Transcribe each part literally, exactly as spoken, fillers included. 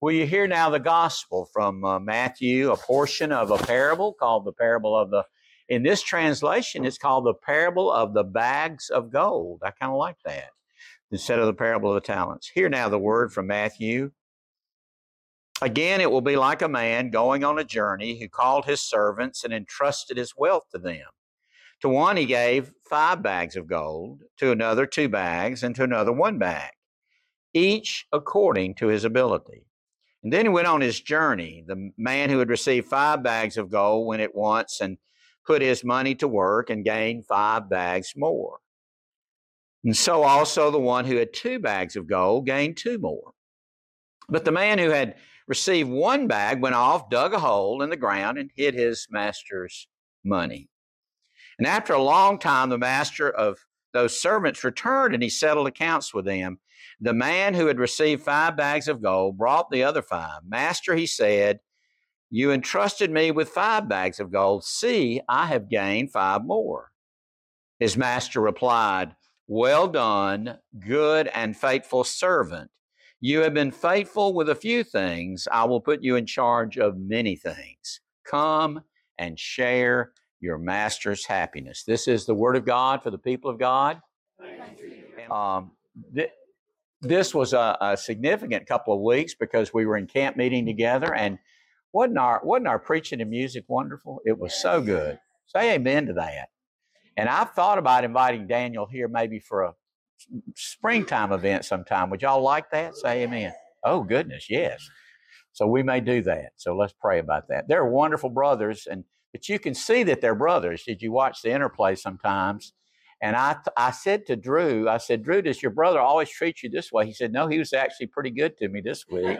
Will you hear now the gospel from uh, Matthew, a portion of a parable called the parable of the, in this translation, it's called the parable of the bags of gold. I kind of like that instead of the parable of the talents. Hear now the word from Matthew. Again, it will be like a man going on a journey who called his servants and entrusted his wealth to them. To one he gave five bags of gold, to another two bags, and to another one bag, each according to his ability. And then he went on his journey. The man who had received five bags of gold went at once and put his money to work and gained five bags more. And so also the one who had two bags of gold gained two more. But the man who had received one bag went off, dug a hole in the ground, and hid his master's money. And after a long time, the master of those servants returned, and he settled accounts with them. The man who had received five bags of gold brought the other five. Master, he said, you entrusted me with five bags of gold. See, I have gained five more. His master replied, well done, good and faithful servant. You have been faithful with a few things. I will put you in charge of many things. Come and share your master's happiness. This is the word of God for the people of God. Um, th- this was a, a significant couple of weeks because we were in camp meeting together, and wasn't our wasn't our preaching and music wonderful? It was so good. Say amen to that. And I've thought about inviting Daniel here maybe for a springtime event sometime. Would y'all like that? Say amen. Oh, goodness, yes. So we may do that. So let's pray about that. They're wonderful brothers, and but you can see that they're brothers. Did you watch the interplay sometimes? And I, I said to Drew, I said, Drew, does your brother always treat you this way? He said, no, he was actually pretty good to me this week.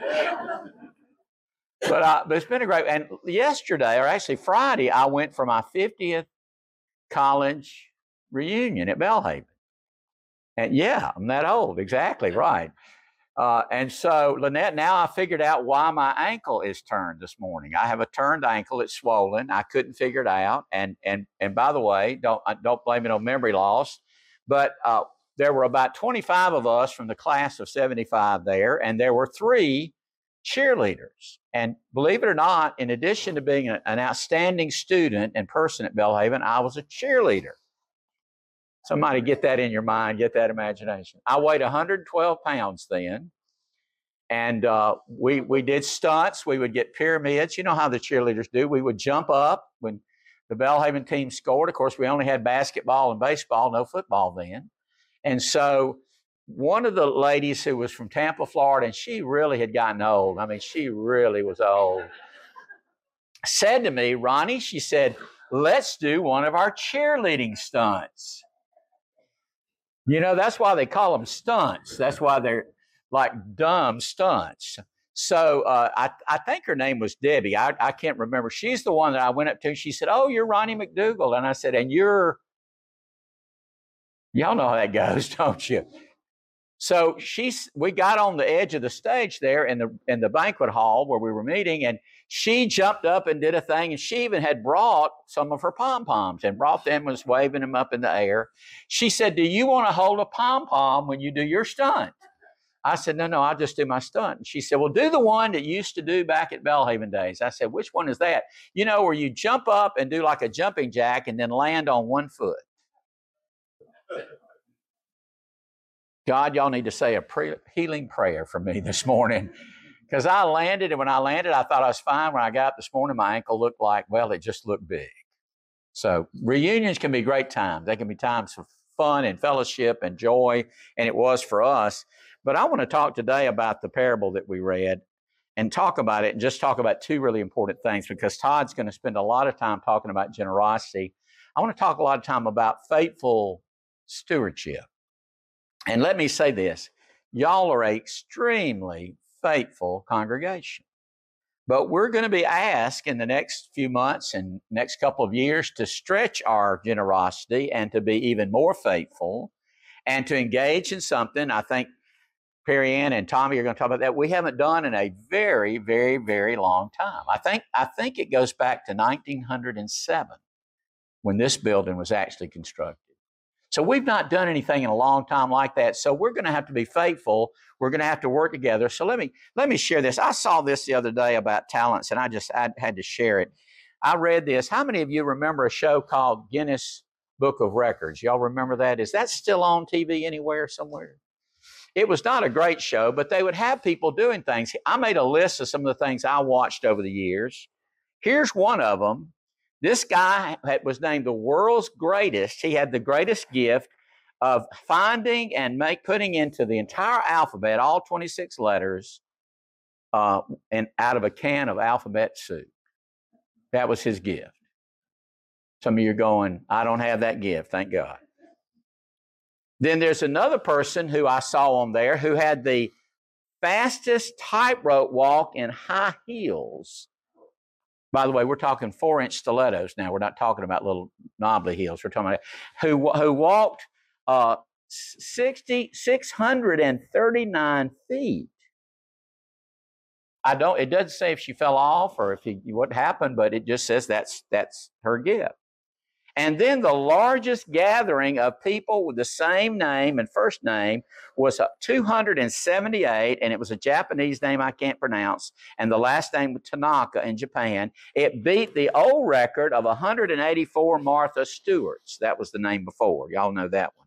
but, uh, but it's been a great, and yesterday, or actually Friday, I went for my fiftieth college reunion at Belhaven. And yeah, I'm that old, exactly right. Uh, and so, Lynette, now I figured out why my ankle is turned this morning. I have a turned ankle; it's swollen. I couldn't figure it out. And and and by the way, don't don't blame it on memory loss. But uh, there were about twenty-five of us from the class of seventy-five there, and there were three cheerleaders. And believe it or not, in addition to being a, an outstanding student and person at Belhaven, I was a cheerleader. Somebody get that in your mind, get that imagination. I weighed one hundred twelve pounds then, and uh, we we did stunts. We would get pyramids. You know how the cheerleaders do. We would jump up when the Belhaven team scored. Of course, we only had basketball and baseball, no football then. And so one of the ladies who was from Tampa, Florida, and she really had gotten old. I mean, she really was old. Said to me, Ronnie, she said, let's do one of our cheerleading stunts. You know, that's why they call them stunts. That's why they're like dumb stunts. So uh, I, I think her name was Debbie. I, I can't remember. She's the one that I went up to. She said, oh, you're Ronnie McDougall. And I said, and you're, y'all know how that goes, don't you? So she's, we got on the edge of the stage there in the in the banquet hall where we were meeting, and she jumped up and did a thing, and she even had brought some of her pom-poms and brought them and was waving them up in the air. She said, do you want to hold a pom-pom when you do your stunt? I said, no, no, I'll just do my stunt. And she said, well, do the one that you used to do back at Belhaven days. I said, which one is that? You know, where you jump up and do like a jumping jack and then land on one foot. God, y'all need to say a pre- healing prayer for me this morning. Because I landed, and when I landed, I thought I was fine. When I got up this morning, my ankle looked like, well, it just looked big. So reunions can be great times. They can be times of fun and fellowship and joy, and it was for us. But I want to talk today about the parable that we read and talk about it and just talk about two really important things, because Todd's going to spend a lot of time talking about generosity. I want to talk a lot of time about faithful stewardship. And let me say this, y'all are an extremely faithful congregation. But we're going to be asked in the next few months and next couple of years to stretch our generosity and to be even more faithful and to engage in something. I think Perry Ann and Tommy are going to talk about that. We haven't done in a very, very, very long time. I think, I think it goes back to nineteen oh seven when this building was actually constructed. So we've not done anything in a long time like that. So we're going to have to be faithful. We're going to have to work together. So let me let me share this. I saw this the other day about talents, and I just I had to share it. I read this. How many of you remember a show called Guinness Book of Records? Y'all remember that? Is that still on T V anywhere, somewhere? It was not a great show, but they would have people doing things. I made a list of some of the things I watched over the years. Here's one of them. This guy was named the world's greatest. He had the greatest gift of finding and make putting into the entire alphabet, all twenty-six letters, uh, and out of a can of alphabet soup. That was his gift. Some of you are going, I don't have that gift, thank God. Then there's another person who I saw on there who had the fastest tightrope walk in high heels. By the way, we're talking four-inch stilettos now. We're not talking about little knobbly heels. We're talking about who, who walked uh, six hundred thirty-nine feet. I don't. It doesn't say if she fell off or if he, what happened, but it just says that's that's her gift. And then the largest gathering of people with the same name and first name was two hundred seventy-eight, and it was a Japanese name I can't pronounce, and the last name was Tanaka in Japan. It beat the old record of one hundred eighty-four Martha Stewarts. That was the name before. Y'all know that one.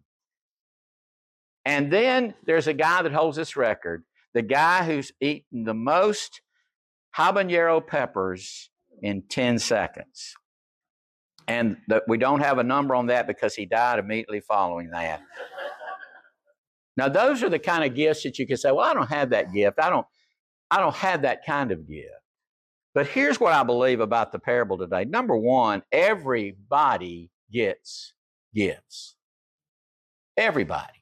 And then there's a guy that holds this record, the guy who's eaten the most habanero peppers in ten seconds. And the, we don't have a number on that because he died immediately following that. Now, those are the kind of gifts that you can say, well, I don't have that gift. I don't, I don't have that kind of gift. But here's what I believe about the parable today. Number one, everybody gets gifts. Everybody.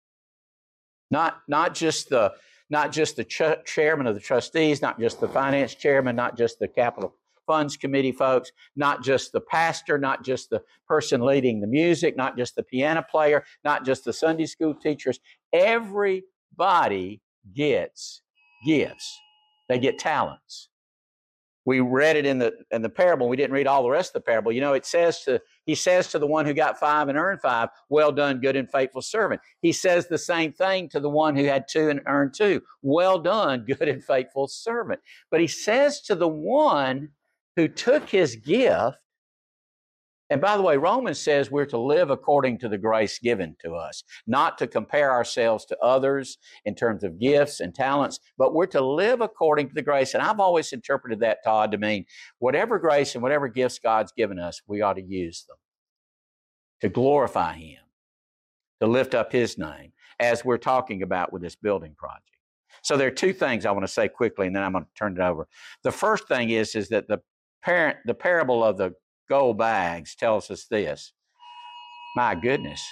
Not, not just the, not just the ch- chairman of the trustees, not just the finance chairman, not just the capital funds committee folks, not just the pastor, not just the person leading the music, not just the piano player, not just the Sunday school teachers. Everybody gets gifts. They get talents. We read it in the in the parable. We didn't read all the rest of the parable. You know, it says to he says to the one who got five and earned five, well done, good and faithful servant. He says the same thing to the one who had two and earned two. Well done, good and faithful servant. But he says to the one who took his gift, and by the way, Romans says we're to live according to the grace given to us, not to compare ourselves to others in terms of gifts and talents, but we're to live according to the grace. And I've always interpreted that, Todd, to mean whatever grace and whatever gifts God's given us, we ought to use them to glorify Him, to lift up His name, as we're talking about with this building project. So there are two things I want to say quickly, and then I'm going to turn it over. The first thing is, is that the parent, the parable of the gold bags tells us this. My goodness.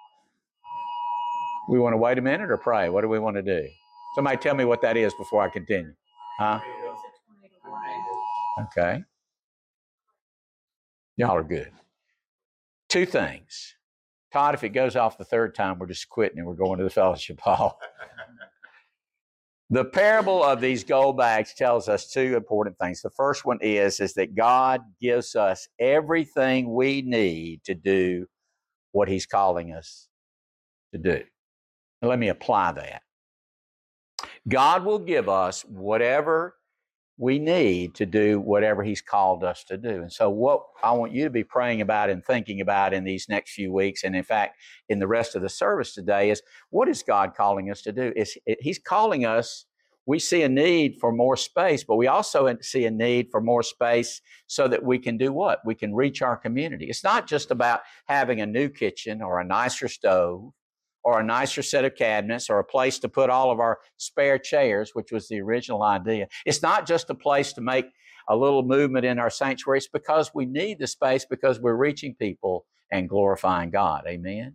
We want to wait a minute or pray? What do we want to do? Somebody tell me what that is before I continue. Huh? Okay. Y'all are good. Two things. Todd, if it goes off the third time, we're just quitting and we're going to the fellowship hall. The parable of these gold bags tells us two important things. The first one is, is that God gives us everything we need to do what He's calling us to do. Now, let me apply that. God will give us whatever we need to do whatever He's called us to do. And so what I want you to be praying about and thinking about in these next few weeks, and in fact, in the rest of the service today, is what is God calling us to do? Is He's calling us, we see a need for more space, but we also see a need for more space so that we can do what? We can reach our community. It's not just about having a new kitchen or a nicer stove or a nicer set of cabinets, or a place to put all of our spare chairs, which was the original idea. It's not just a place to make a little movement in our sanctuary. It's because we need the space because we're reaching people and glorifying God. Amen?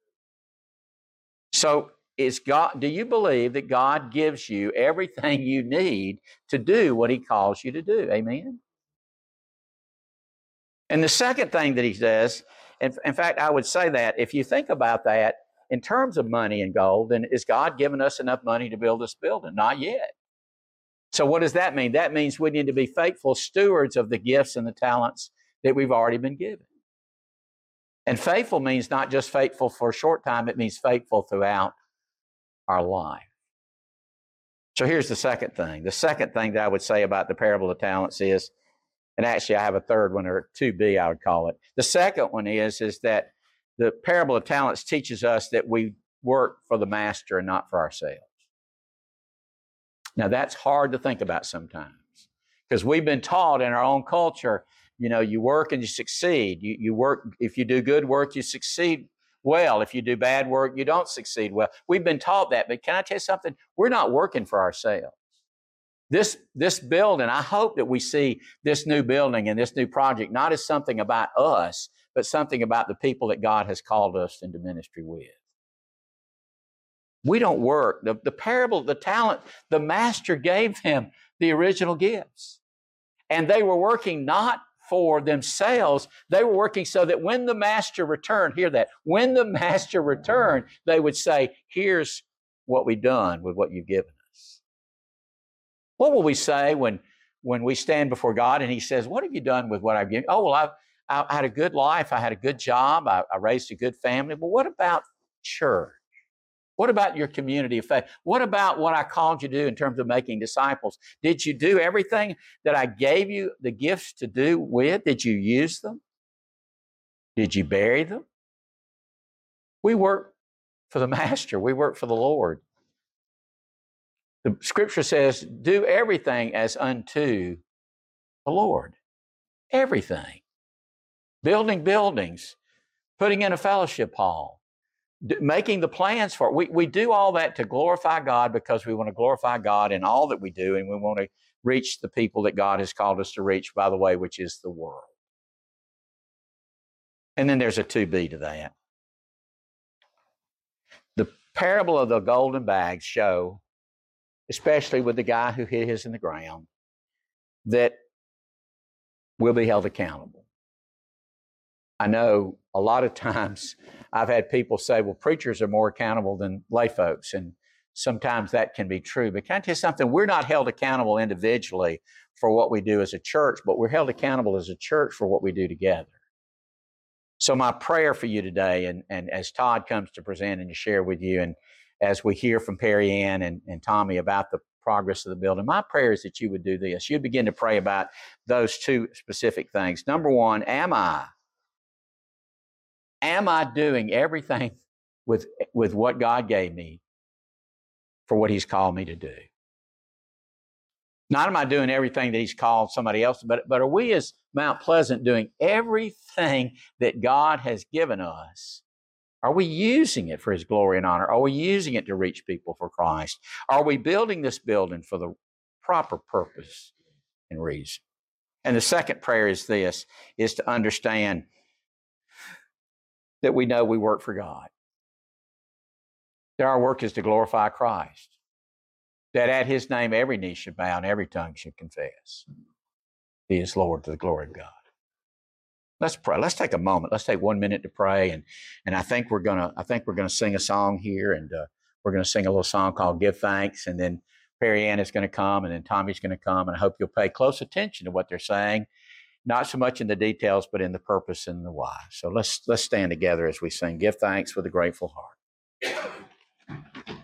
So is God, do you believe that God gives you everything you need to do what He calls you to do? Amen? And the second thing that He says, in, in fact, I would say that if you think about that, in terms of money and gold, then is God giving us enough money to build this building? Not yet. So what does that mean? That means we need to be faithful stewards of the gifts and the talents that we've already been given. And faithful means not just faithful for a short time, it means faithful throughout our life. So here's the second thing. The second thing that I would say about the parable of talents is, and actually I have a third one, or two B I would call it. The second one is, is that the parable of talents teaches us that we work for the master and not for ourselves. Now that's hard to think about sometimes, because we've been taught in our own culture, you know, you work and you succeed. You, you work, if you do good work, you succeed well. If you do bad work, you don't succeed well. We've been taught that, but can I tell you something? We're not working for ourselves. This, this building, I hope that we see this new building and this new project not as something about us, but something about the people that God has called us into ministry with. We don't work. The, the parable, the talent, the master gave them the original gifts. And they were working not for themselves. They were working so that when the master returned, hear that, when the master returned, they would say, here's what we've done with what you've given us. What will we say when, when we stand before God and He says, what have you done with what I've given? Oh, well, I've, I had a good life. I had a good job. I, I raised a good family. But what about church? What about your community of faith? What about what I called you to do in terms of making disciples? Did you do everything that I gave you the gifts to do with? Did you use them? Did you bury them? We work for the Master. We work for the Lord. The Scripture says, do everything as unto the Lord. Everything. Building buildings, putting in a fellowship hall, making the plans for it. We, we do all that to glorify God, because we want to glorify God in all that we do, and we want to reach the people that God has called us to reach, by the way, which is the world. And then there's a two B to that. The parable of the golden bags show, especially with the guy who hid his in the ground, that we'll be held accountable. I know a lot of times I've had people say, well, preachers are more accountable than lay folks, and sometimes that can be true. But can I tell you something? We're not held accountable individually for what we do as a church, but we're held accountable as a church for what we do together. So my prayer for you today, and, and as Todd comes to present and to share with you, and as we hear from Perry Ann and, and Tommy about the progress of the building, my prayer is that you would do this. You'd begin to pray about those two specific things. Number one, am I Am I doing everything with, with what God gave me for what He's called me to do? Not am I doing everything that He's called somebody else, but, but are we as Mount Pleasant doing everything that God has given us? Are we using it for His glory and honor? Are we using it to reach people for Christ? Are we building this building for the proper purpose and reason? And the second prayer is this, is to understand that we know we work for God. That our work is to glorify Christ. That at His name every knee should bow and every tongue should confess He is Lord, to the glory of God. Let's pray. Let's take a moment. Let's take one minute to pray. And, and I think we're gonna I think we're gonna sing a song here, and uh, we're gonna sing a little song called Give Thanks, and then Perry Ann is gonna come, and then Tommy's gonna come, and I hope you'll pay close attention to what they're saying. Not so much in the details, but in the purpose and the why. So let's let's stand together as we sing, Give Thanks with a Grateful Heart.